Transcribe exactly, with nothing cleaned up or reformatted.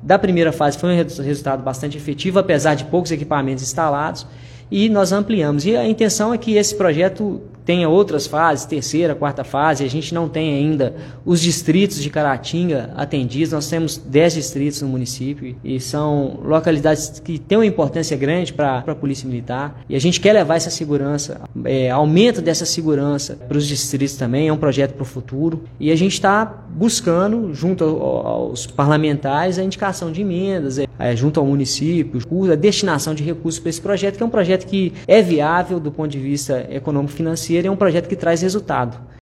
da primeira fase foi um resultado bastante efetivo, apesar de poucos equipamentos instalados, e nós ampliamos. E a intenção é que esse projeto tenha outras fases, terceira, quarta fase. A gente não tem ainda os distritos de Caratinga atendidos, nós temos dez distritos no município e são localidades que têm uma importância grande para a Polícia Militar, e a gente quer levar essa segurança, é, aumento dessa segurança para os distritos também, é um projeto para o futuro, e a gente está buscando, junto aos parlamentares, a indicação de emendas, é, junto ao município, a destinação de recursos para esse projeto, que é um projeto que é viável do ponto de vista econômico-financeiro, é um projeto que traz resultado.